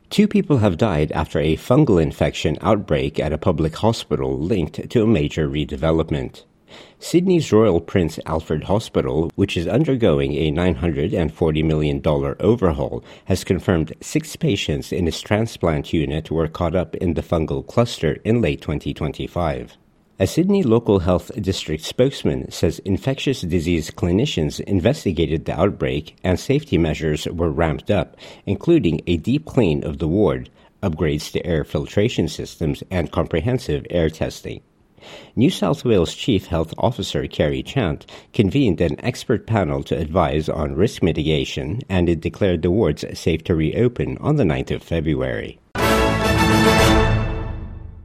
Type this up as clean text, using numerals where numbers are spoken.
Two people have died after a fungal infection outbreak at a public hospital linked to a major redevelopment. Sydney's Royal Prince Alfred Hospital, which is undergoing a $940 million overhaul, has confirmed 6 patients in its transplant unit were caught up in the fungal cluster in late 2025. A Sydney Local Health District spokesman says infectious disease clinicians investigated the outbreak and safety measures were ramped up, including a deep clean of the ward, upgrades to air filtration systems, and comprehensive air testing. New South Wales Chief Health Officer Kerry Chant convened an expert panel to advise on risk mitigation, and it declared the wards safe to reopen on the 9th of February.